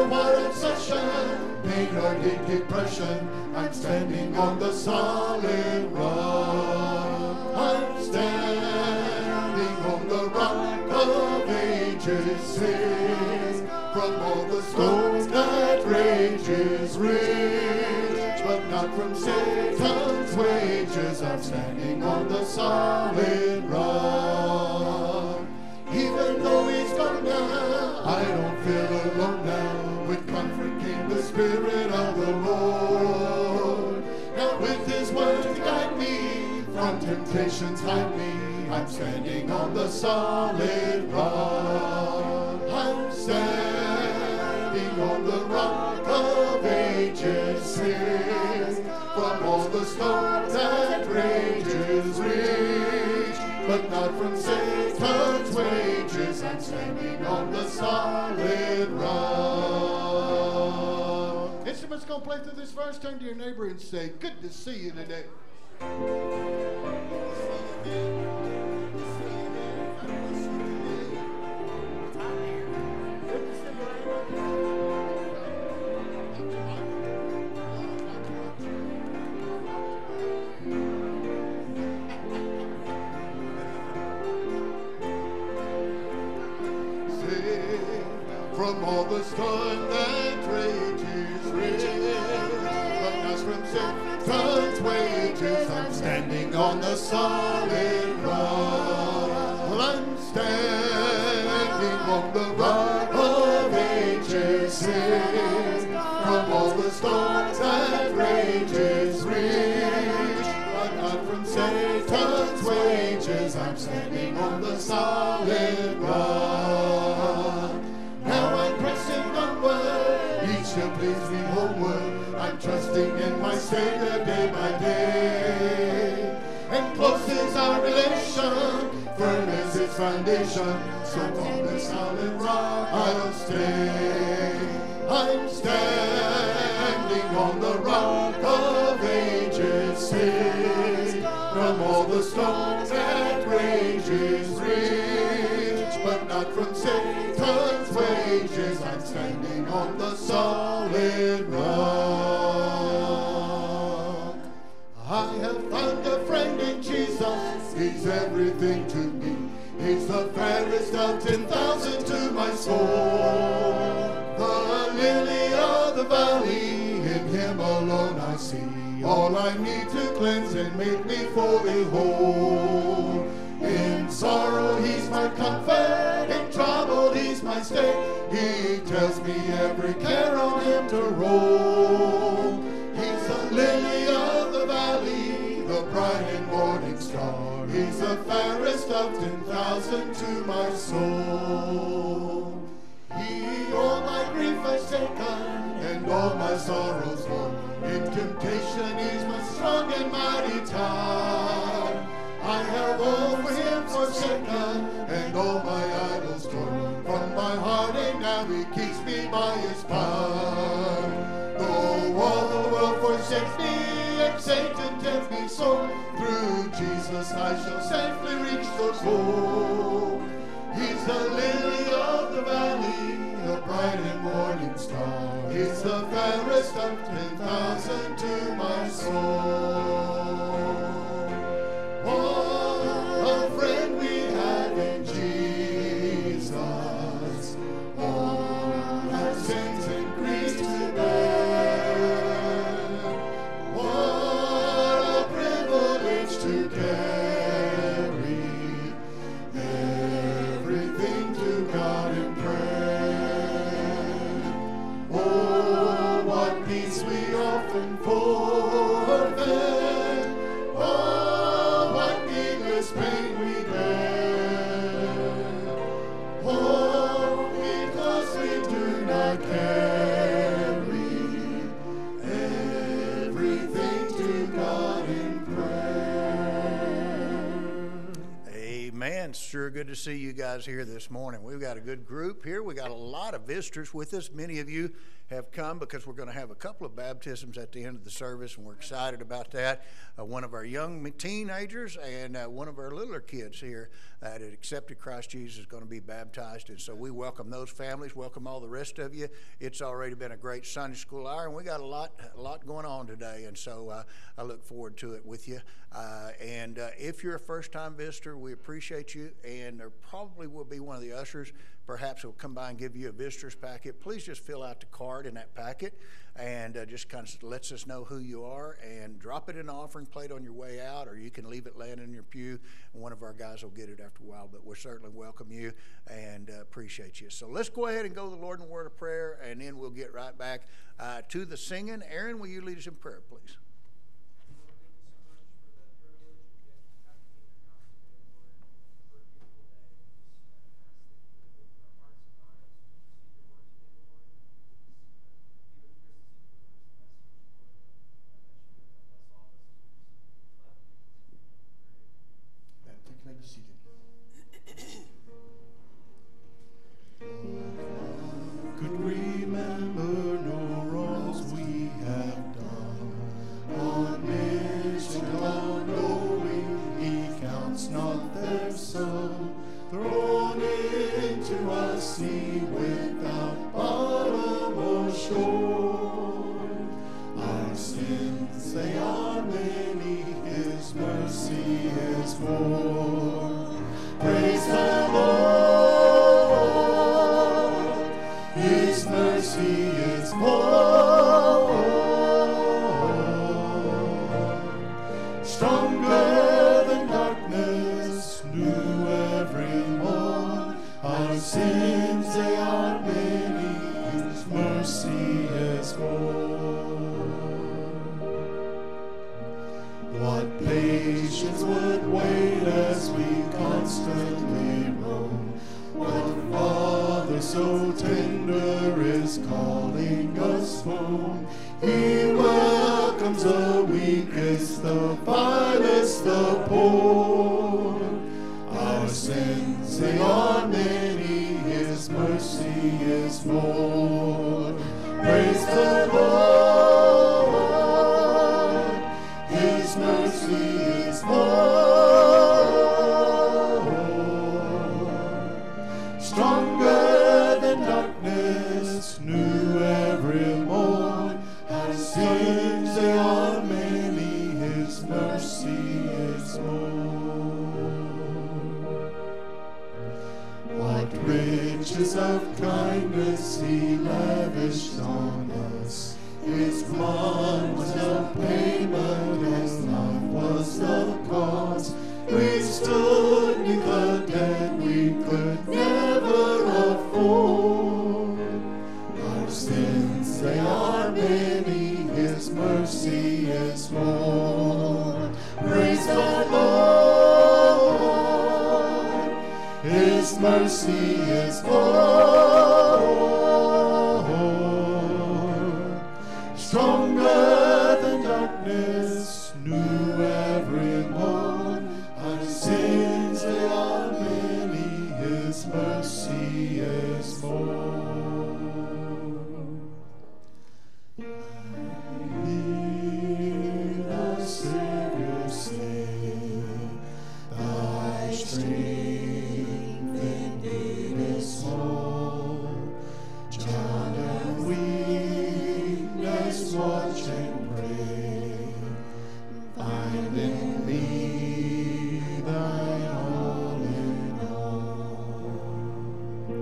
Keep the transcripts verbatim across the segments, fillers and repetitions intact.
what obsession made her deep depression. I'm standing on the solid rock. I'm standing on the rock of ages. Says, from all the storms that rages rage, but not from Satan's wages. I'm standing on the solid rock. Even though he's gone now, I don't feel alone now. With comfort came the Spirit of the Lord. Now with his word to guide me, from temptations hide me. I'm standing on the solid rock. I'm standing on the rock of ages. Says, from all the storms that rages rage, but not from Satan's wages. I'm standing on the solid rock. Instruments gonna play through this verse. Turn to your neighbor and say, good to see you today. From all the storm that rages, rage, but not from Satan's wages. I'm standing on the solid rock. Well, I'm standing on the rock of ages. Says, from all the storms that rages, rage, but not from Satan's wages. I'm standing on the solid rock. Now I'm pressing onward, he shall please me homeward. I'm trusting in my Savior day by day. And close is our relation, firm is its foundation. So on this solid rock I'll stay. I'm standing on the rock of ages. Says, from all the storms that rages rage, but not from Satan's wages. I'm standing on the solid rock. I have found a friend in Jesus. He's everything to me. He's the fairest of ten thousand to my soul. The lily of the valley, in him alone I see all I need to cleanse and make me fully whole. In sorrow he's my comfort, in trouble he's my stay. He tells me every care on him to roll. He's the lily of the valley, the bright and morning star. He's the fairest of ten thousand to my soul. He all my grief has taken, and all my sorrows gone. In temptation he's my strong and mighty tower. I have all for him forsaken, and all my idols torn from my heart, and now he keeps me by his power. Though all the world forsakes me, and Satan tempts me so, through Jesus I shall safely reach the goal. He's the lily of the valley, the bright and morning star. He's the fairest of ten thousand to my soul. What a friend we have in Jesus. All our sins and griefs to bear. What a privilege to carry everything to God in prayer. Oh, what peace we often forfeit. Oh, what needless pain we bear. Oh, because we do not carry everything to God in prayer. Amen. Sure good to see you guys here this morning. We've got a good group here. We got a lot of visitors with us. Many of you have come because we're going to have a couple of baptisms at the end of the service, and we're excited about that. Uh, one of our young teenagers and uh, one of our littler kids here that had accepted Christ Jesus is going to be baptized. And so we welcome those families, welcome all the rest of you. It's already been a great Sunday school hour, and we got a lot a lot going on today, and so uh, I look forward to it with you. Uh, and uh, if you're a first-time visitor, we appreciate you, and there probably will be one of the ushers perhaps will come by and give you a visitor's packet. Please just fill out the card in that packet, and uh, just kind of lets us know who you are, and drop it in the offering plate on your way out, or you can leave it laying in your pew, and one of our guys will get it after a while. But we certainly welcome you and uh, appreciate you. So let's go ahead and go to the Lord in a word of prayer, and then we'll get right back uh, to the singing. Aaron, will you lead us in prayer, please? Could remember no wrongs we have done, omniscient, all-knowing, He counts not their sum, thrown into a sea without bottom or shore. Our sins, they are many, His mercy is more. Praise the Lord. His mercy is more, stronger than darkness, new every morn. Our sins, they are many, His mercy is more. What patience would wait as we constantly roam? What Father so tender is calling us home? He welcomes the weakest, the vilest, the poor. Our sins, they are many, His mercy is more. Praise the Lord, His mercy is more. Stronger than darkness, new every morn. Our sins, they are many, His mercy is more. What riches of kindness He lavished on us. His blood was the payment, His love was the cause. We stood neath the debt we could never afford. Our sins, they are many, His mercy is more. Praise the Lord, His mercy is more. Stronger than darkness, new every morn. Our sins, they are many, His mercy is more. I hear the Savior say, Thy strength indeed is small. Child of weakness, watch and pray. Find in me Thine all in all.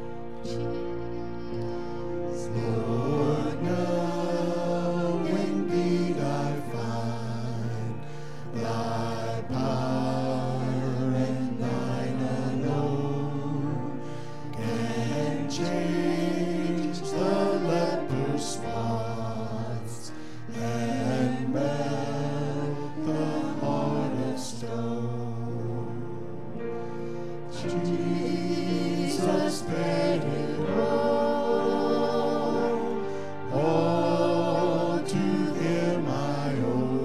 Lord, now indeed I find Thy power and Thine alone can change the leper's spots and melt the heart of stone. Jesus paid it all, all to Him I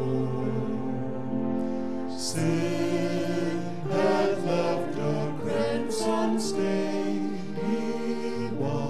owe. Sin had left a crimson stain, He washed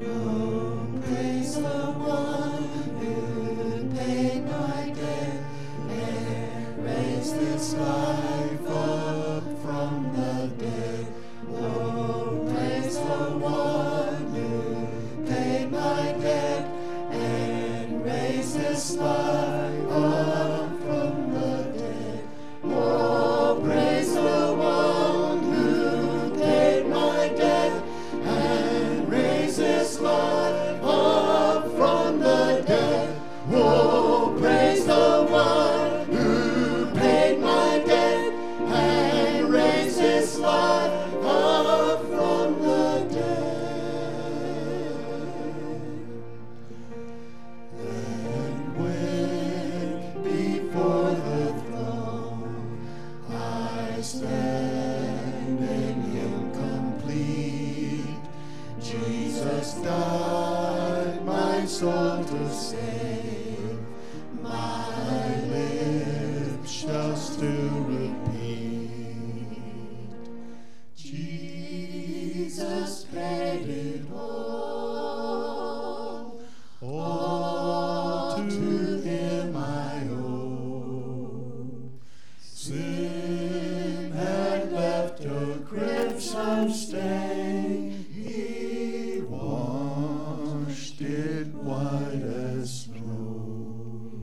Oh, praise the one who paid my debt and raised this life up from the dead. Oh, praise the one who paid my debt and raised this life up from the dead. Oh, praise the one who paid my debt and raised this life up from the dead. Oh, praise the one who paid my debt and raised this life up from the dead. And when before the throne I stand in Him complete, Jesus died my soul to save, my lips just to repeat. Jesus paid it all, all to Him I owe. Sin had left a crimson stain, He washed it white as snow.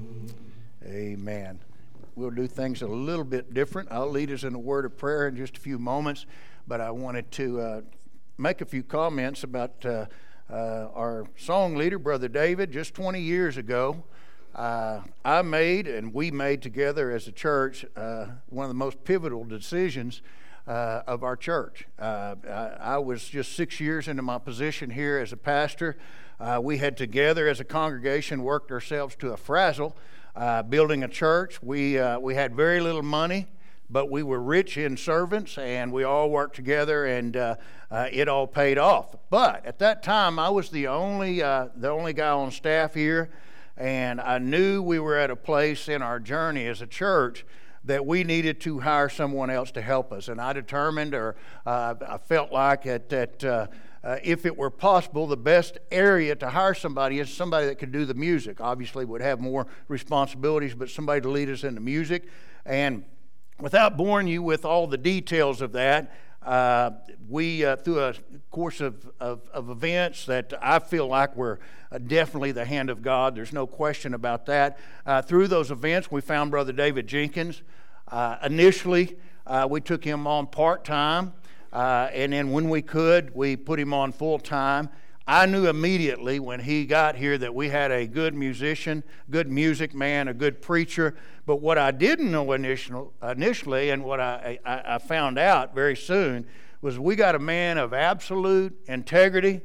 Amen. We'll do things a little bit different. I'll lead us in a word of prayer in just a few moments, but I wanted to uh, make a few comments about uh, uh, our song leader, Brother David. Just twenty years ago, uh, I made, and we made together as a church, uh, one of the most pivotal decisions uh, of our church. Uh, I, I was just six years into my position here as a pastor. Uh, we had together as a congregation worked ourselves to a frazzle, uh, building a church. We, uh, we had very little money, but we were rich in servants, and we all worked together, and uh, uh, it all paid off. But at that time, I was the only uh, the only guy on staff here, and I knew we were at a place in our journey as a church that we needed to hire someone else to help us. And I determined, or uh, I felt like that, that uh, uh, if it were possible, the best area to hire somebody is somebody that could do the music. Obviously, would have more responsibilities, but somebody to lead us in the music. And without boring you with all the details of that, uh, we, uh, through a course of, of, of events that I feel like were uh, definitely the hand of God, there's no question about that. Uh, through those events, we found Brother David Jenkins. Uh, initially, uh, we took him on part-time, uh, and then when we could, we put him on full-time. I knew immediately when he got here that we had a good musician, good music man, a good preacher. But what I didn't know initial, initially, and what I, I, I found out very soon, was we got a man of absolute integrity,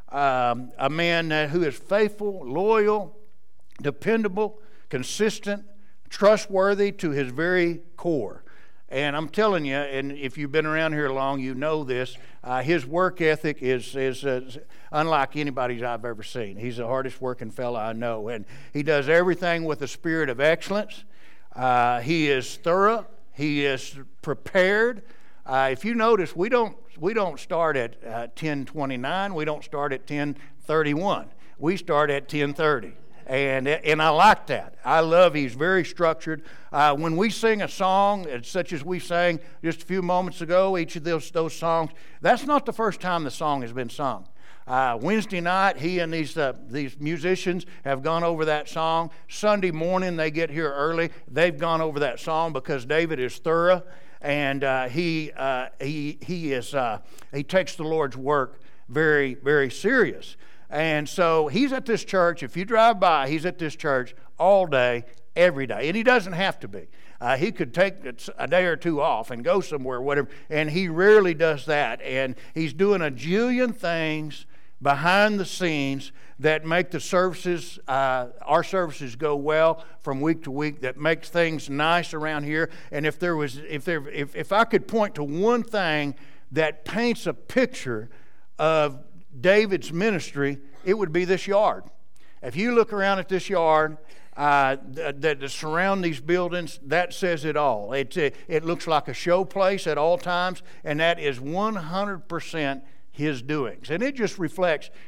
um, a man uh, who is faithful, loyal, dependable, consistent, trustworthy to his very core. And I'm telling you, and if you've been around here long, you know this, uh, his work ethic is, is uh, unlike anybody's I've ever seen. He's the hardest working fella I know. And he does everything with a spirit of excellence. Uh, he is thorough. He is prepared. Uh, if you notice, we don't, we don't start at uh, ten twenty-nine. We don't start at ten thirty-one. We start at ten thirty. And and I like that. I love he's very structured. Uh, when we sing a song, such as we sang just a few moments ago, each of those, those songs, that's not the first time the song has been sung. Uh, Wednesday night, he and these uh, these musicians have gone over that song. Sunday morning, they get here early. They've gone over that song because David is thorough, and uh, he uh, he he is uh, he takes the Lord's work very very serious. And so he's at this church. If you drive by, he's at this church all day, every day. And he doesn't have to be. Uh, he could take a day or two off and go somewhere, whatever. And he rarely does that. And he's doing a jillion things behind the scenes that make the services, uh, our services go well from week to week, that makes things nice around here. And if there was, if there, if, if I could point to one thing that paints a picture of David's ministry, it would be this yard. If you look around at this yard uh, that, that surround these buildings, that says it all. It, it, it looks like a show place at all times, and that is one hundred percent his doings. And it just reflects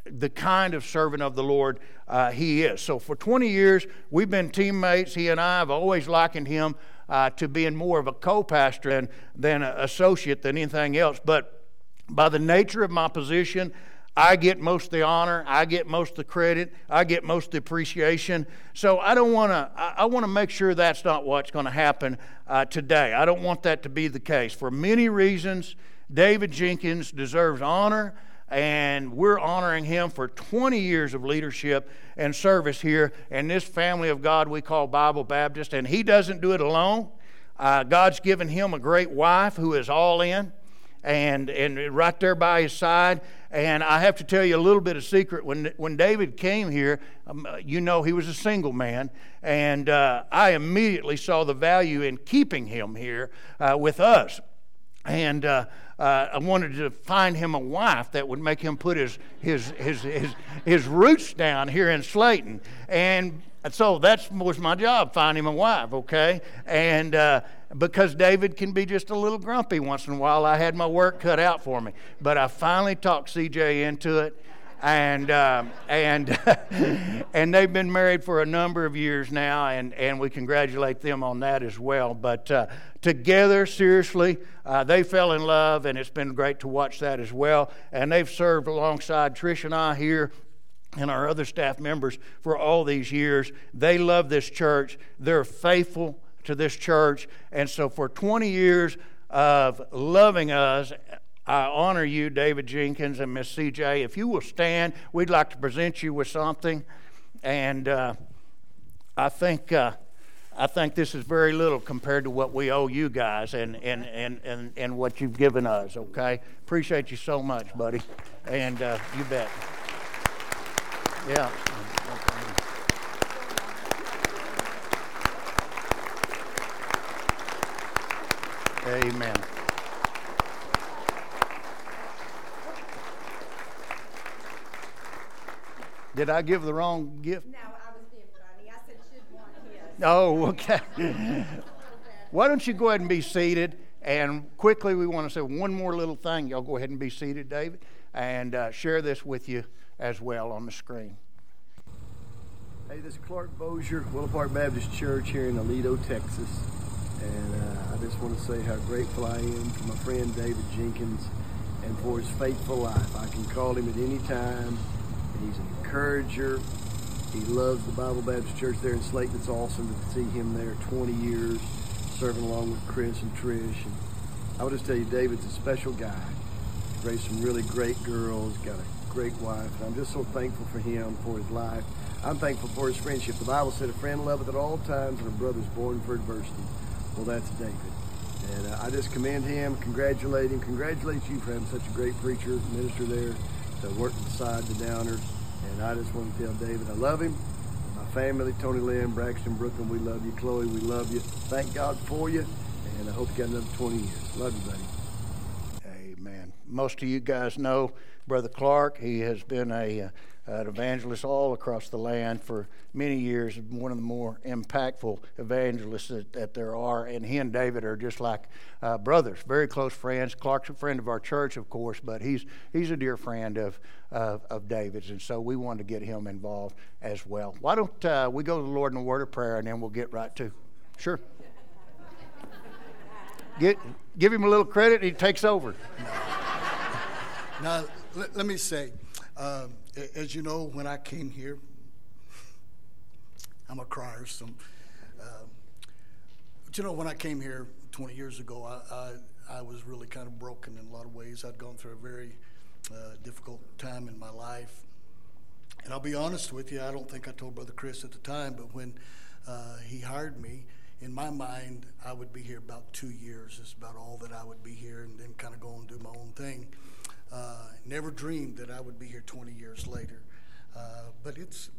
the kind of servant of the Lord uh, he is. So for twenty years, we've been teammates. He and I have always likened him uh, to being more of a co-pastor than, than an associate than anything else. But by the nature of my position, I get most of the honor, I get most of the credit, I get most of the appreciation. So I don't want to, I, I want to make sure that's not what's going to happen uh, today. I don't want that to be the case. For many reasons, David Jenkins deserves honor, and we're honoring him for twenty years of leadership and service here in this family of God we call Bible Baptist. And he doesn't do it alone. Uh, God's given him a great wife who is all in. And and right there by his side. And I have to tell you a little bit of secret. When when David came here, um, you know he was a single man, and uh, I immediately saw the value in keeping him here uh, with us. And uh, uh, I wanted to find him a wife that would make him put his his his his, his roots down here in Slayton. And so that was my job, find him a wife, okay? And uh, because David can be just a little grumpy once in a while, I had my work cut out for me. But I finally talked C J into it, and uh, and and they've been married for a number of years now, and, and we congratulate them on that as well. But uh, together, seriously, uh, they fell in love, and it's been great to watch that as well. And they've served alongside Trish and I here and our other staff members for all these years. They love this church. They're faithful to this church. And so for twenty years of loving us, I honor you, David Jenkins and Miss C J. If you will stand, we'd like to present you with something. And uh, I think uh, I think this is very little compared to what we owe you guys and, and, and, and, and what you've given us, okay? Appreciate you so much, buddy. And uh, you bet. Yeah. Amen. Did I give the wrong gift? No, I was being funny. I said should want his. Oh, okay. Why don't you go ahead and be seated? And quickly, we want to say one more little thing. Y'all go ahead and be seated, David, and uh, share this with you as well on the screen. Hey, this is Clark Bozier, Willow Park Baptist Church here in Aledo, Texas. And uh, I just want to say how grateful I am for my friend David Jenkins and for his faithful life. I can call him at any time. He's an encourager. He loves the Bible Baptist Church there in Slayton. It's awesome to see him there twenty years, serving along with Chris and Trish. And I would just tell you, David's a special guy. Raised some really great girls, got a great wife. And I'm just so thankful for him, for his life. I'm thankful for his friendship. The Bible said a friend loveth at all times and a brother's born for adversity. Well, that's David. And uh, I just commend him, congratulate him, congratulate you for having such a great preacher, minister there to work beside the Downers. And I just want to tell David I love him. My family, Tony Lynn, Braxton, Brooklyn, we love you. Chloe, we love you. Thank God for you. And I hope you got another twenty years. Love you, buddy. Amen. Most of you guys know Brother Clark. He has been a, uh, an evangelist all across the land for many years, one of the more impactful evangelists that, that there are. And he and David are just like uh, brothers, very close friends. Clark's a friend of our church, of course, but he's he's a dear friend of, uh, of David's. And so we wanted to get him involved as well. Why don't uh, we go to the Lord in a word of prayer, and then we'll get right to. Sure. Get, give him a little credit, he takes over. Now, let, let me say, um, as you know, when I came here, I'm a crier, so, uh, but you know, when I came here twenty years ago, I, I, I was really kind of broken in a lot of ways. I'd gone through a very uh, difficult time in my life. And I'll be honest with you, I don't think I told Brother Chris at the time, but when uh, he hired me, in my mind, I would be here about two years. It's about all that I would be here, and then kind of go and do my own thing. Uh, never dreamed that I would be here twenty years later. Uh, but it's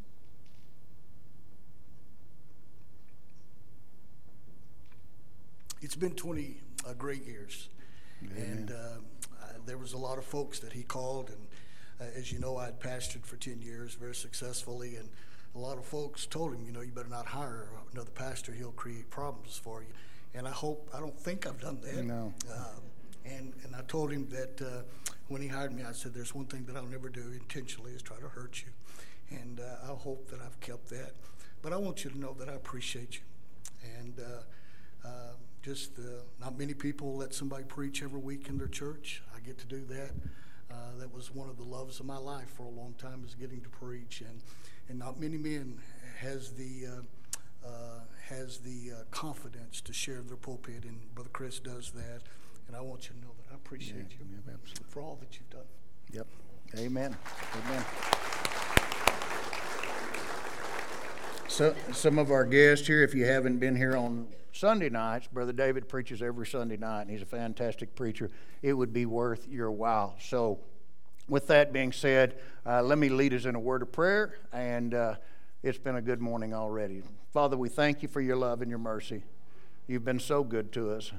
it's been twenty uh, great years. Amen. And uh, I, there was a lot of folks that he called, and uh, as you know, I had pastored for ten years very successfully, and a lot of folks told him, you know, you better not hire another pastor. He'll create problems for you. And I hope, I don't think I've done that. No. Uh, And, and I told him that uh, when he hired me, I said, there's one thing that I'll never do intentionally is try to hurt you. And uh, I hope that I've kept that. But I want you to know that I appreciate you. And uh, uh, just uh, not many people let somebody preach every week in their church. I get to do that. Uh, that was one of the loves of my life for a long time, is getting to preach. And, and not many men has the uh, uh, has the uh, confidence to share their pulpit, and Brother Chris does that. And I want you to know that I appreciate Yeah, you yeah, absolutely. for all that you've done. Yep. Amen. Amen. So, some of our guests here, if you haven't been here on Sunday nights, Brother David preaches every Sunday night, and he's a fantastic preacher. It would be worth your while. So, with that being said, uh, let me lead us in a word of prayer, and uh, it's been a good morning already. Father, we thank you for your love and your mercy. You've been so good to us.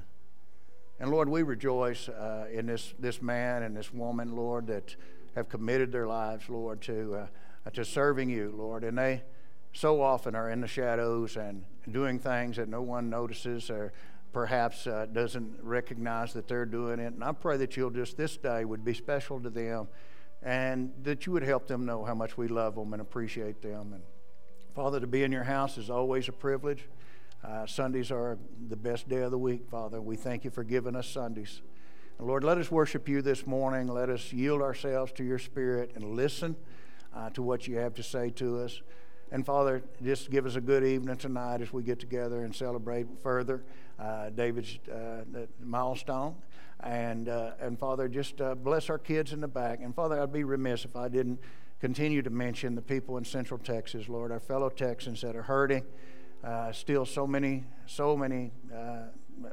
And Lord, we rejoice uh, in this, this man and this woman, Lord, that have committed their lives, Lord, to uh, to serving you, Lord. And they so often are in the shadows and doing things that no one notices or perhaps uh, doesn't recognize that they're doing it. And I pray that you'll just, this day would be special to them, and that you would help them know how much we love them and appreciate them. And Father, to be in your house is always a privilege. Uh, Sundays are the best day of the week, Father. We thank you for giving us Sundays. And Lord, let us worship you this morning. Let us yield ourselves to your Spirit and listen uh, to what you have to say to us. And Father, just give us a good evening tonight as we get together and celebrate further uh, David's uh, milestone. And, uh, and Father, just uh, bless our kids in the back. And Father, I'd be remiss if I didn't continue to mention the people in Central Texas, Lord, our fellow Texans that are hurting. Uh, still so many, so many uh,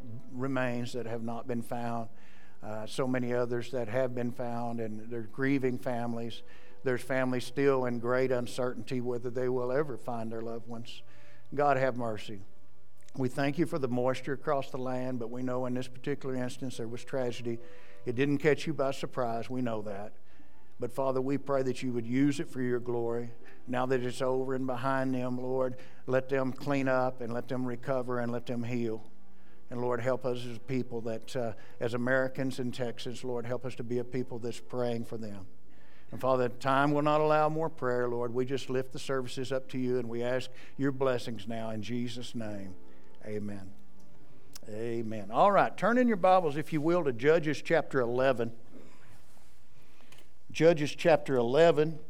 remains that have not been found. Uh, so many others that have been found, and they're grieving families. There's families still in great uncertainty whether they will ever find their loved ones. God have mercy. We thank you for the moisture across the land, but we know in this particular instance there was tragedy. It didn't catch you by surprise. We know that. But Father, we pray that you would use it for your glory. Now that it's over and behind them, Lord, let them clean up and let them recover and let them heal. And Lord, help us as people that, uh, as Americans in Texas, Lord, help us to be a people that's praying for them. And Father, time will not allow more prayer, Lord. We just lift the services up to you, and we ask your blessings now in Jesus' name. Amen. Amen. All right, turn in your Bibles, if you will, to Judges chapter eleven. Judges chapter eleven.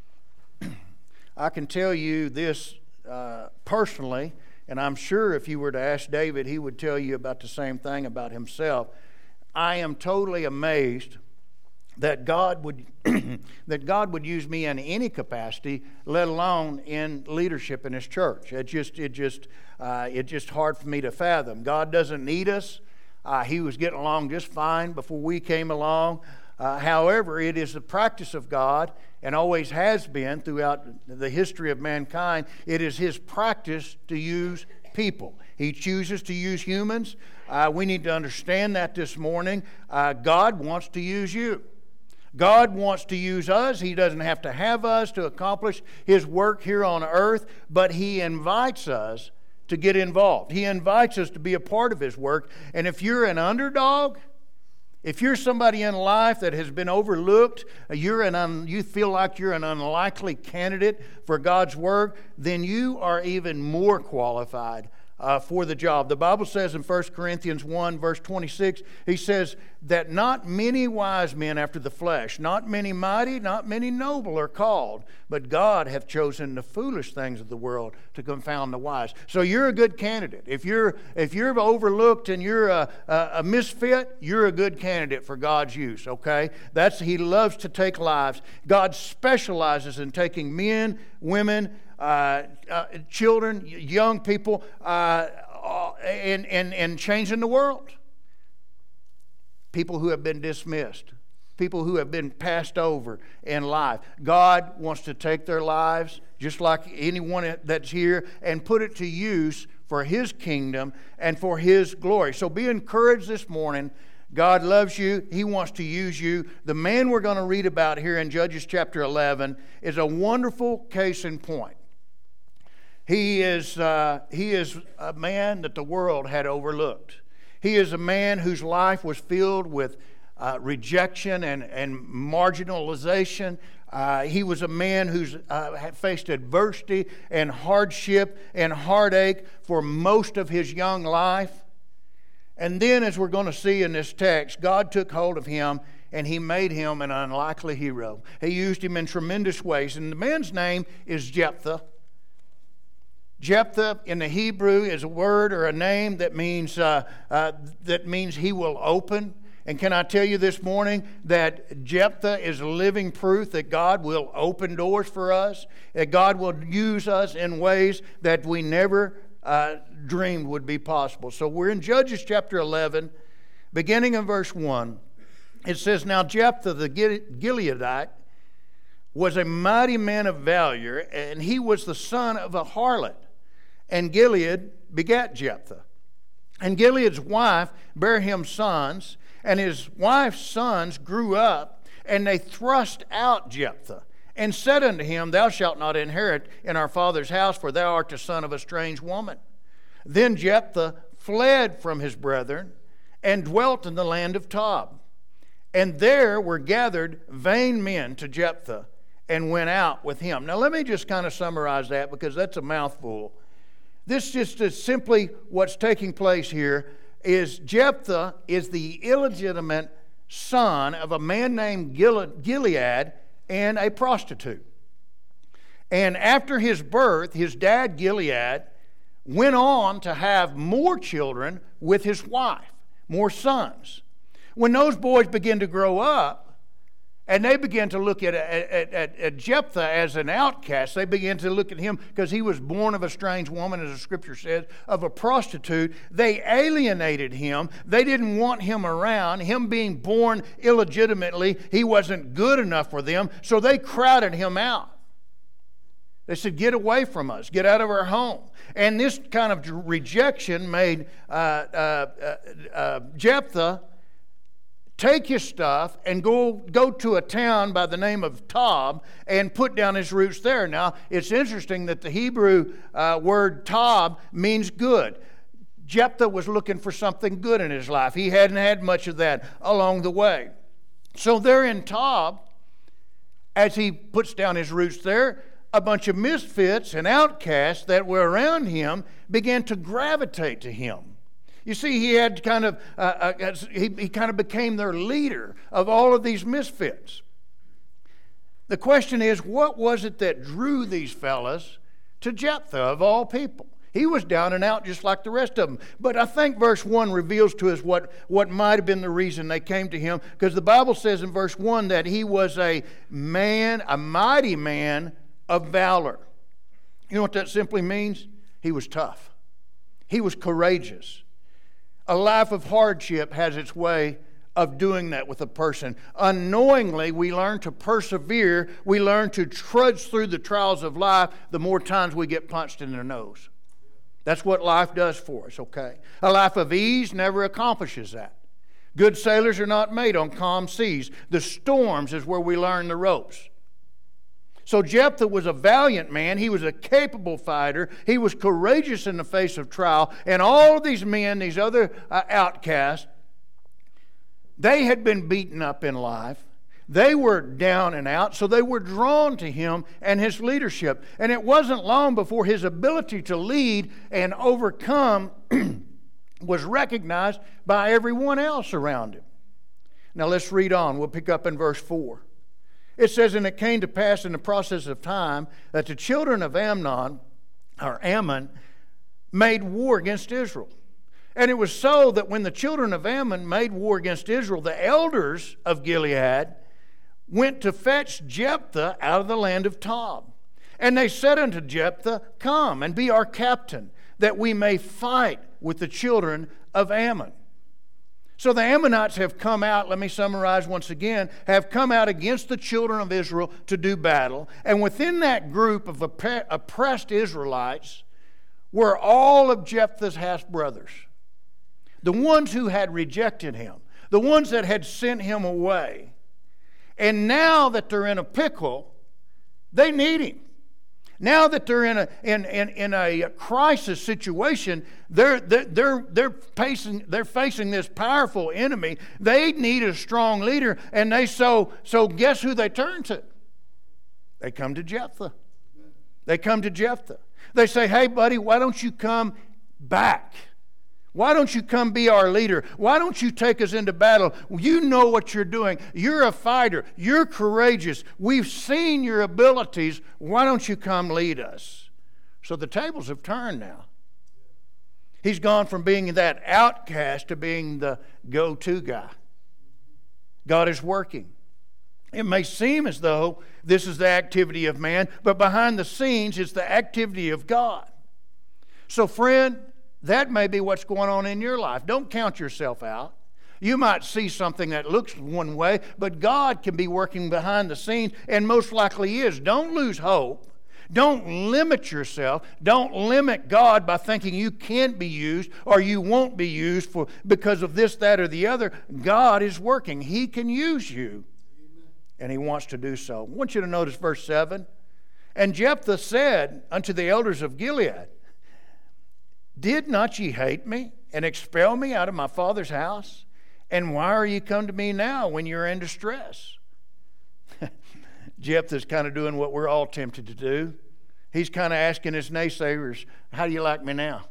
I can tell you this uh, personally, and I'm sure if you were to ask David, he would tell you about the same thing about himself. I am totally amazed that God would that God would use me in any capacity, let alone in leadership in His church. It just it just uh, it's just hard for me to fathom. God doesn't need us. Uh, he was getting along just fine before we came along. Uh, however, it is the practice of God, and always has been throughout the history of mankind. It is His practice to use people. He chooses to use humans. Uh, we need to understand that this morning. Uh, God wants to use you. God wants to use us. He doesn't have to have us to accomplish His work here on earth, but He invites us to get involved. He invites us to be a part of His work. And if you're an underdog, if you're somebody in life that has been overlooked, you're an un, you feel like you're an unlikely candidate for God's work, then you are even more qualified uh, for the job. The Bible says in First Corinthians one, verse twenty-six, he says that not many wise men after the flesh, not many mighty, not many noble are called, but God hath chosen the foolish things of the world to confound the wise. So you're a good candidate. If you're if you're overlooked and you're a, a, a misfit, you're a good candidate for God's use, okay? That's He loves to take lives. God specializes in taking men, women, uh, uh, children, young people, uh, and, and, and changing the world. People who have been dismissed, people who have been passed over in life. God wants to take their lives, just like anyone that's here, and put it to use for His kingdom and for His glory. So be encouraged this morning. God loves you. He wants to use you. The man we're going to read about here in Judges chapter eleven is a wonderful case in point. He is, uh, he is a man that the world had overlooked. He is a man whose life was filled with uh, rejection and, and marginalization. Uh, he was a man who uh, had faced adversity and hardship and heartache for most of his young life. And then, as we're going to see in this text, God took hold of him and he made him an unlikely hero. He used him in tremendous ways. And the man's name is Jephthah. Jephthah in the Hebrew is a word or a name that means uh, uh, that means he will open. And can I tell you this morning that Jephthah is living proof that God will open doors for us, that God will use us in ways that we never uh, dreamed would be possible. So we're in Judges chapter eleven, beginning in verse one. It says, "Now Jephthah the Gileadite was a mighty man of valor, and he was the son of a harlot. And Gilead begat Jephthah. And Gilead's wife bare him sons, and his wife's sons grew up, and they thrust out Jephthah, and said unto him, Thou shalt not inherit in our father's house, for thou art the son of a strange woman. Then Jephthah fled from his brethren, and dwelt in the land of Tob. And there were gathered vain men to Jephthah, and went out with him." Now let me just kind of summarize that, because that's a mouthful. This just is simply what's taking place here is Jephthah is the illegitimate son of a man named Gilead and a prostitute. And after his birth, his dad Gilead went on to have more children with his wife, more sons. When those boys begin to grow up, and they began to look at, at, at, at Jephthah as an outcast. They began to look at him because he was born of a strange woman, as the scripture says, of a prostitute. They alienated him. They didn't want him around. Him being born illegitimately, he wasn't good enough for them, so they crowded him out. They said, "Get away from us. Get out of our home." And this kind of rejection made uh, uh, uh, uh, Jephthah take his stuff and go, go to a town by the name of Tob and put down his roots there. Now, it's interesting that the Hebrew uh, word Tob means good. Jephthah was looking for something good in his life. He hadn't had much of that along the way. So there in Tob, as he puts down his roots there, a bunch of misfits and outcasts that were around him began to gravitate to him. You see, he had kind of uh, uh, he, he kind of became their leader of all of these misfits. The question is, what was it that drew these fellas to Jephthah of all people? He was down and out just like the rest of them. But I think verse one reveals to us what, what might have been the reason they came to him, because the Bible says in verse one that he was a man, a mighty man of valor. You know what that simply means? He was tough. He was courageous. A life of hardship has its way of doing that with a person. Unknowingly, we learn to persevere. We learn to trudge through the trials of life the more times we get punched in the nose. That's what life does for us, okay? A life of ease never accomplishes that. Good sailors are not made on calm seas. The storms is where we learn the ropes. So Jephthah was a valiant man. He was a capable fighter. He was courageous in the face of trial. And all of these men, these other uh, outcasts, they had been beaten up in life. They were down and out, so they were drawn to him and his leadership. And it wasn't long before his ability to lead and overcome was recognized by everyone else around him. Now let's read on. We'll pick up in verse four. It says, "And it came to pass in the process of time that the children of Ammon, or Ammon, made war against Israel. And it was so that when the children of Ammon made war against Israel, the elders of Gilead went to fetch Jephthah out of the land of Tob. And they said unto Jephthah, Come and be our captain, that we may fight with the children of Ammon." So the Ammonites have come out, let me summarize once again, have come out against the children of Israel to do battle. And within that group of oppressed Israelites were all of Jephthah's half-brothers. The ones who had rejected him. The ones that had sent him away. And now that they're in a pickle, they need him. Now that they're in a in, in, in a crisis situation, they're they're they're facing they're facing this powerful enemy. They need a strong leader, and they so so guess who they turn to? They come to Jephthah. They come to Jephthah. They say, "Hey, buddy, why don't you come back? Why don't you come be our leader? Why don't you take us into battle? You know what you're doing. You're a fighter. You're courageous. We've seen your abilities. Why don't you come lead us?" So the tables have turned now. He's gone from being that outcast to being the go-to guy. God is working. It may seem as though this is the activity of man, but behind the scenes it's the activity of God. So friend, that may be what's going on in your life. Don't count yourself out. You might see something that looks one way, but God can be working behind the scenes, and most likely is. Don't lose hope. Don't limit yourself. Don't limit God by thinking you can't be used or you won't be used for because of this, that, or the other. God is working. He can use you, and He wants to do so. I want you to notice verse seven. And Jephthah said unto the elders of Gilead, "Did not ye hate me and expel me out of my father's house? And why are ye come to me now when you're in distress?" Jephthah's kind of doing what we're all tempted to do. He's kind of asking his naysayers, "How do you like me now?"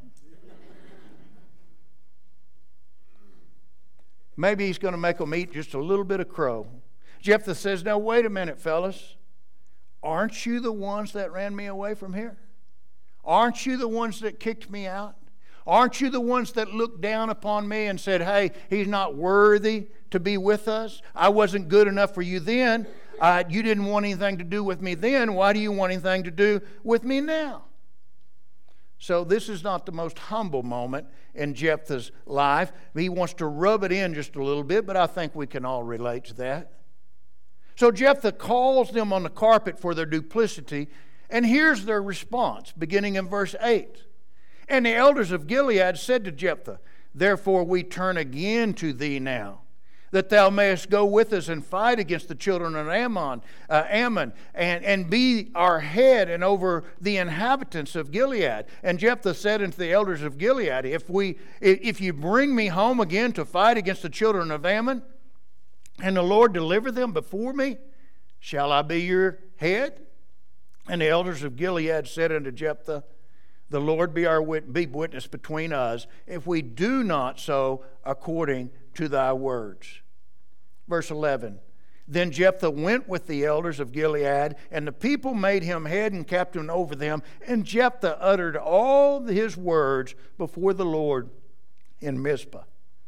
Maybe he's going to make them eat just a little bit of crow. Jephthah says, "Now wait a minute, fellas. Aren't you the ones that ran me away from here? Aren't you the ones that kicked me out? Aren't you the ones that looked down upon me and said, 'Hey, he's not worthy to be with us. I wasn't good enough for you then. Uh, you didn't want anything to do with me then. Why do you want anything to do with me now?'" So this is not the most humble moment in Jephthah's life. He wants to rub it in just a little bit, but I think we can all relate to that. So Jephthah calls them on the carpet for their duplicity, and here's their response, beginning in verse eight. "And the elders of Gilead said to Jephthah, Therefore we turn again to thee now, that thou mayest go with us and fight against the children of Ammon, uh, Ammon and, and be our head and over the inhabitants of Gilead. And Jephthah said unto the elders of Gilead, If we, if you bring me home again to fight against the children of Ammon, and the Lord deliver them before me, shall I be your head? And the elders of Gilead said unto Jephthah, The Lord be our wit- be witness between us, if we do not so according to thy words." Verse eleven. "Then Jephthah went with the elders of Gilead, and the people made him head and captain over them. And Jephthah uttered all his words before the Lord in Mizpah."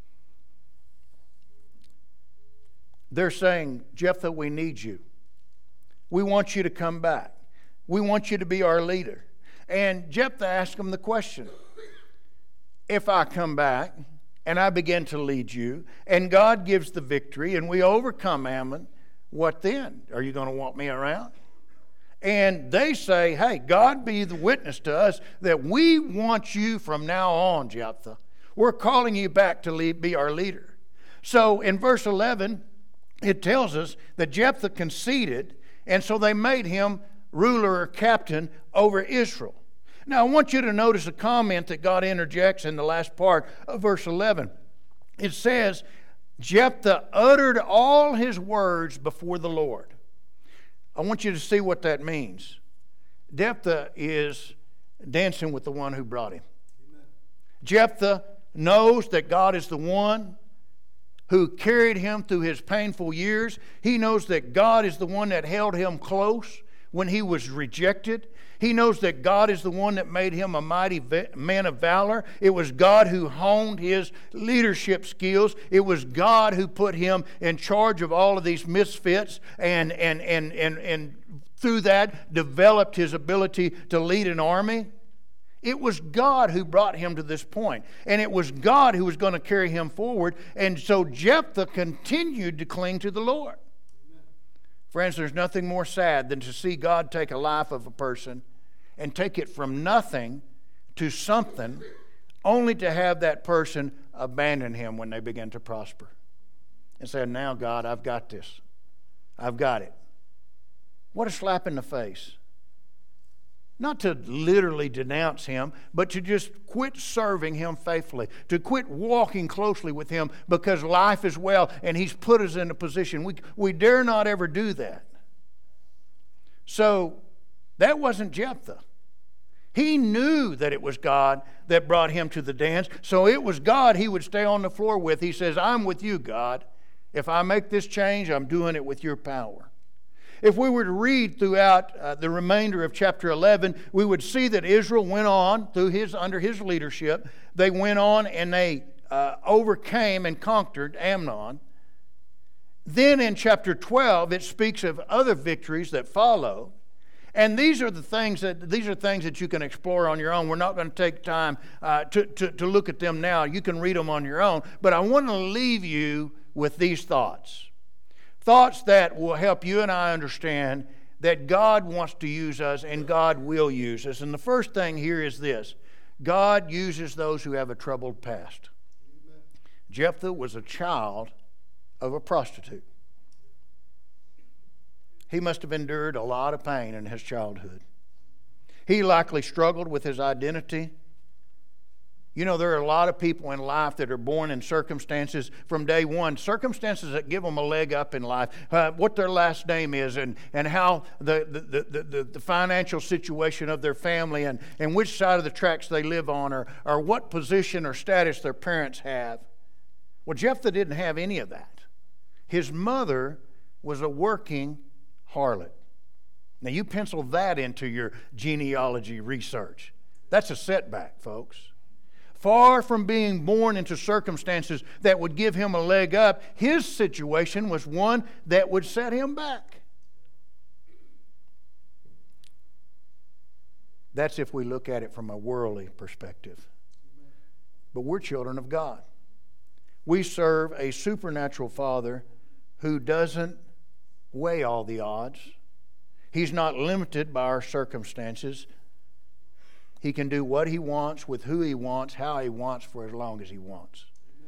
They're saying, "Jephthah, we need you. We want you to come back. We want you to be our leader." And Jephthah asked him the question, "If I come back and I begin to lead you, and God gives the victory, and we overcome Ammon, what then? Are you going to want me around?" And they say, "Hey, God be the witness to us that we want you from now on, Jephthah. We're calling you back to lead, be our leader." So in verse eleven, it tells us that Jephthah conceded, and so they made him ruler or captain over Israel. Now, I want you to notice a comment that God interjects in the last part of verse eleven. It says, Jephthah uttered all his words before the Lord. I want you to see what that means. Jephthah is dancing with the one who brought him. Amen. Jephthah knows that God is the one who carried him through his painful years. He knows that God is the one that held him close when he was rejected. He knows that God is the one that made him a mighty man of valor. It was God who honed his leadership skills. It was God who put him in charge of all of these misfits and, and, and, and, and through that developed his ability to lead an army. It was God who brought him to this point, and it was God who was going to carry him forward. And so Jephthah continued to cling to the Lord. Amen. Friends, there's nothing more sad than to see God take a life of a person and take it from nothing to something, only to have that person abandon him when they begin to prosper and say, "Now, God, I've got this. I've got it." What a slap in the face. Not to literally denounce him, but to just quit serving him faithfully, to quit walking closely with him because life is well and he's put us in a position. We, we dare not ever do that. So that wasn't Jephthah. He knew that it was God that brought him to the dance, so it was God he would stay on the floor with. He says, I'm with you, God. If I make this change, I'm doing it with your power. If we were to read throughout uh, the remainder of chapter eleven, we would see that Israel went on through his under his leadership. They went on and they uh, overcame and conquered Ammon. Then in chapter twelve, it speaks of other victories that follow. And these are the things that these are things that you can explore on your own. We're not going to take time uh, to, to, to look at them now. You can read them on your own. But I want to leave you with these thoughts. Thoughts that will help you and I understand that God wants to use us and God will use us. And the first thing here is this. God uses those who have a troubled past. Amen. Jephthah was a child of a prostitute. He must have endured a lot of pain in his childhood. He likely struggled with his identity. You know, there are a lot of people in life that are born in circumstances from day one, circumstances that give them a leg up in life, uh, what their last name is and, and how the, the, the, the, the financial situation of their family and, and which side of the tracks they live on or, or what position or status their parents have. Well, Jephthah didn't have any of that. His mother was a working harlot. Now, you pencil that into your genealogy research. That's a setback, folks. Far from being born into circumstances that would give him a leg up, his situation was one that would set him back. That's if we look at it from a worldly perspective. But we're children of God. We serve a supernatural Father who doesn't weigh all the odds. He's not limited by our circumstances. He can do what he wants, with who he wants, how he wants, for as long as he wants.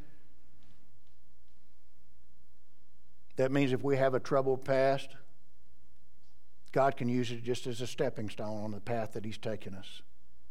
That means if we have a troubled past, God can use it just as a stepping stone on the path that he's taken us.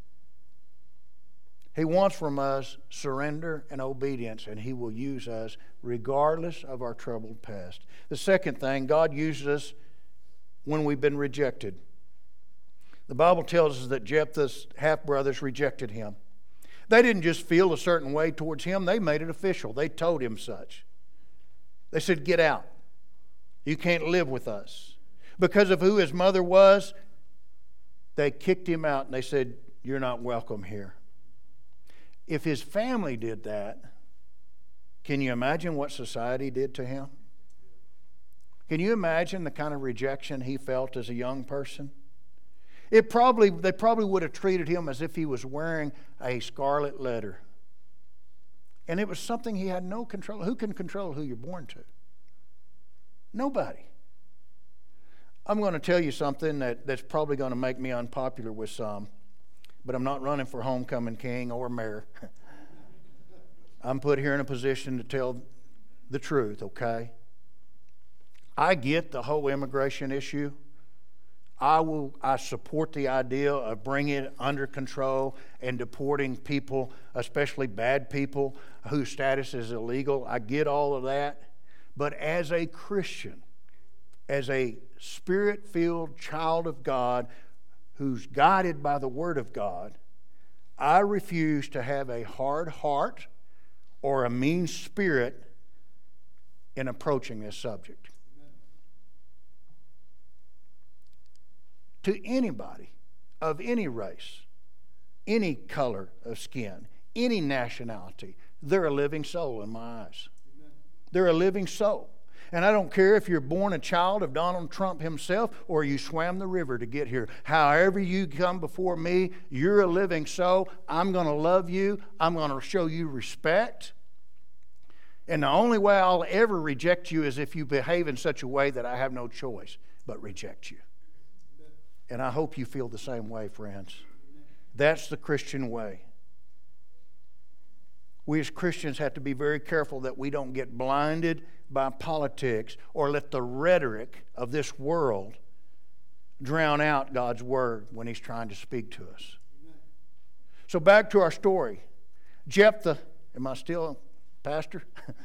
He wants from us surrender and obedience, and he will use us regardless of our troubled past. The second thing, God uses us when we've been rejected. The Bible tells us that Jephthah's half-brothers rejected him. They didn't just feel a certain way towards him. They made it official. They told him such. They said, get out. You can't live with us. Because of who his mother was, they kicked him out and they said, you're not welcome here. If his family did that, can you imagine what society did to him? Can you imagine the kind of rejection he felt as a young person? It probably, they probably would have treated him as if he was wearing a scarlet letter. And it was something he had no control. Who can control who you're born to? Nobody. I'm going to tell you something that, that's probably going to make me unpopular with some, but I'm not running for homecoming king or mayor. I'm put here in a position to tell the truth, okay? I get the whole immigration issue. I will. I support the idea of bringing it under control and deporting people, especially bad people whose status is illegal. I get all of that. But as a Christian, as a Spirit-filled child of God who's guided by the Word of God, I refuse to have a hard heart or a mean spirit in approaching this subject. To anybody of any race, any color of skin, any nationality, they're a living soul in my eyes. Amen. They're a living soul. And I don't care if you're born a child of Donald Trump himself or you swam the river to get here. However you come before me, you're a living soul. I'm going to love you. I'm going to show you respect. And the only way I'll ever reject you is if you behave in such a way that I have no choice but reject you. And I hope you feel the same way, friends. That's the Christian way. We as Christians have to be very careful that we don't get blinded by politics or let the rhetoric of this world drown out God's word when he's trying to speak to us. So back to our story. Jephthah, am I still pastor?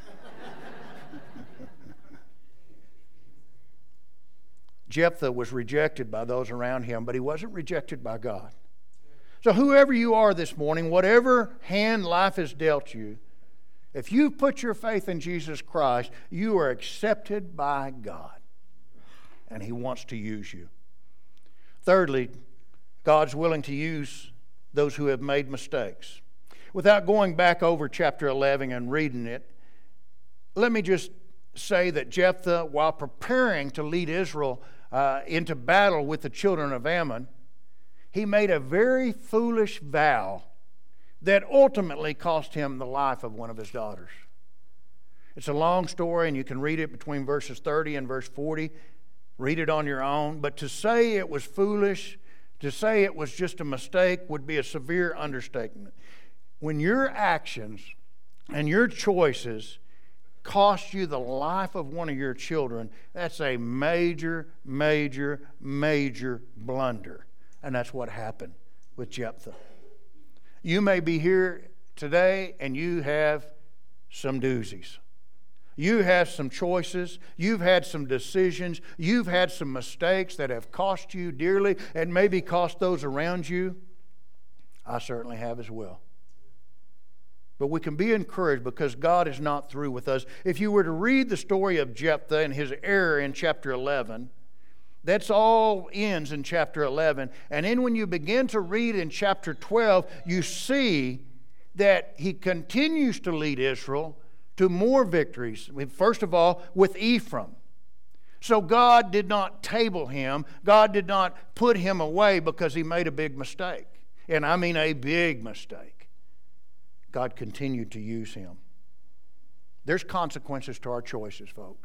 Jephthah was rejected by those around him, but he wasn't rejected by God. So whoever you are this morning, whatever hand life has dealt you, if you've put your faith in Jesus Christ, you are accepted by God, and he wants to use you. Thirdly, God's willing to use those who have made mistakes. Without going back over chapter eleven and reading it, let me just say that Jephthah, while preparing to lead Israel uh, into battle with the children of Ammon, he made a very foolish vow that ultimately cost him the life of one of his daughters. It's a long story, and you can read it between verses thirty and verse forty. Read it on your own. But to say it was foolish, to say it was just a mistake, would be a severe understatement. When your actions and your choices cost you the life of one of your children, that's a major, major, major blunder. And that's what happened with Jephthah. You may be here today and you have some doozies. You have some choices. You've had some decisions. You've had some mistakes that have cost you dearly and maybe cost those around you. I certainly have as well. But we can be encouraged because God is not through with us. If you were to read the story of Jephthah and his error in chapter eleven, that's all ends in chapter eleven. And then when you begin to read in chapter twelve, you see that he continues to lead Israel to more victories. First of all, with Ephraim. So God did not table him. God did not put him away because he made a big mistake. And I mean a big mistake. God continued to use him. There's consequences to our choices, folks.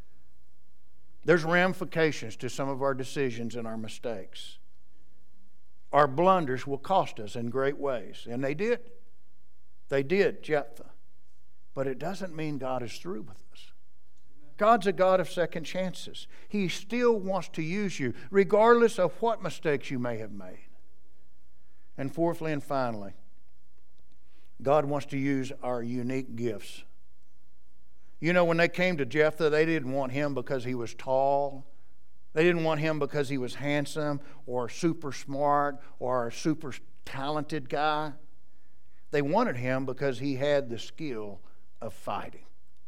There's ramifications to some of our decisions and our mistakes. Our blunders will cost us in great ways. And they did. They did, Jephthah. But it doesn't mean God is through with us. God's a God of second chances. He still wants to use you, regardless of what mistakes you may have made. And fourthly and finally, God wants to use our unique gifts. You know, when they came to Jephthah, they didn't want him because he was tall. They didn't want him because he was handsome or super smart or a super talented guy. They wanted him because he had the skill of fighting.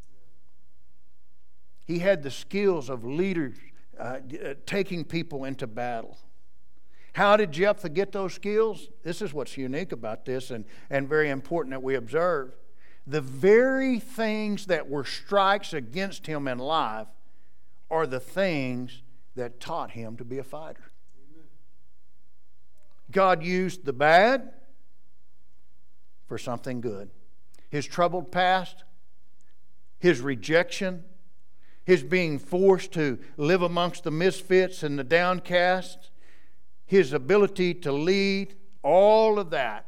He had the skills of leaders, uh, taking people into battle. How did Jephthah get those skills? This is what's unique about this and, and very important that we observe. The very things that were strikes against him in life are the things that taught him to be a fighter. Amen. God used the bad for something good. His troubled past, his rejection, his being forced to live amongst the misfits and the downcast, his ability to lead, all of that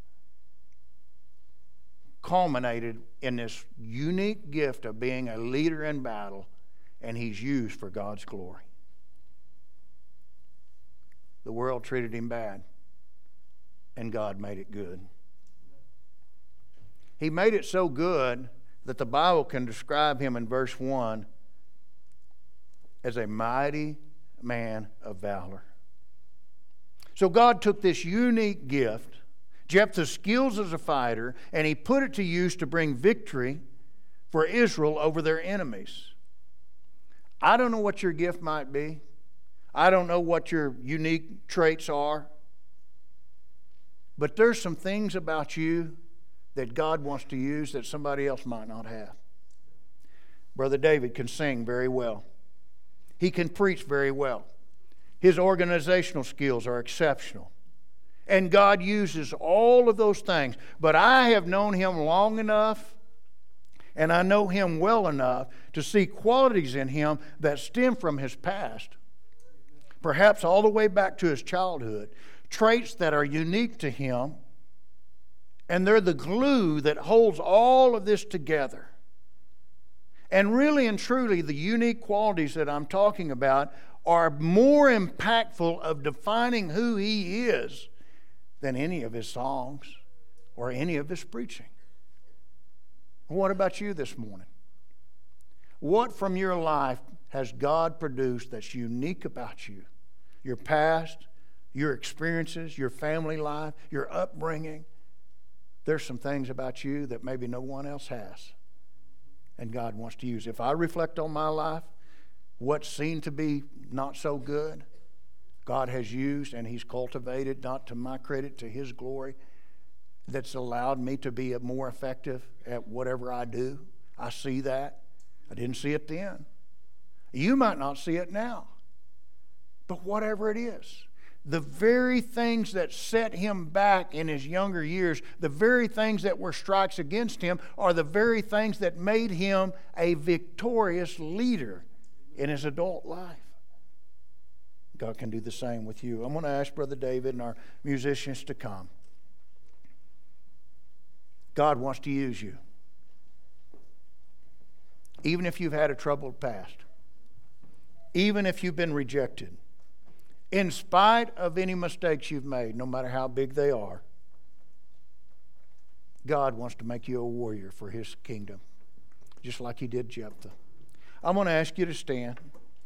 culminated in this unique gift of being a leader in battle, and he's used for God's glory. The world treated him bad, and God made it good. He made it so good that the Bible can describe him in verse one as a mighty man of valor. So God took this unique gift, Jephthah's skills as a fighter, and he put it to use to bring victory for Israel over their enemies. I don't know what your gift might be. I don't know what your unique traits are. But there's some things about you that God wants to use that somebody else might not have. Brother David can sing very well. He can preach very well. His organizational skills are exceptional. And God uses all of those things. But I have known him long enough, and I know him well enough to see qualities in him that stem from his past. Perhaps all the way back to his childhood. Traits that are unique to him. And they're the glue that holds all of this together. And really and truly, the unique qualities that I'm talking about are more impactful of defining who He is than any of His songs or any of His preaching. What about you this morning? What from your life has God produced that's unique about you? Your past, your experiences, your family life, your upbringing. There's some things about you that maybe no one else has, and God wants to use. If I reflect on my life, what seemed to be not so good, God has used and He's cultivated, not to my credit, to His glory, that's allowed me to be more effective at whatever I do. I see that. I didn't see it then. You might not see it now. But whatever it is, the very things that set him back in his younger years, the very things that were strikes against him, are the very things that made him a victorious leader in his adult life. God can do the same with you. I'm going to ask Brother David and our musicians to come. God wants to use you. Even if you've had a troubled past. Even if you've been rejected. In spite of any mistakes you've made, no matter how big they are, God wants to make you a warrior for His kingdom, just like He did Jephthah. I'm going to ask you to stand.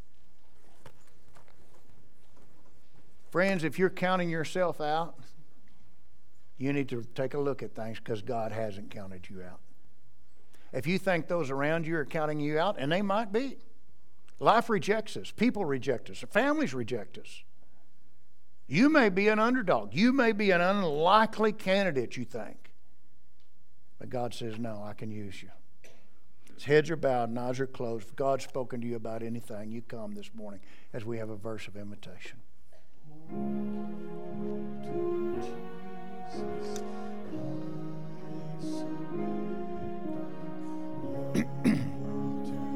Friends, if you're counting yourself out, you need to take a look at things, because God hasn't counted you out. If you think those around you are counting you out, and they might be. Life rejects us. People reject us. Families reject us. You may be an underdog. You may be an unlikely candidate, you think. But God says, no, I can use you. His heads are bowed and eyes are closed. If God's spoken to you about anything, you come this morning as we have a verse of invitation.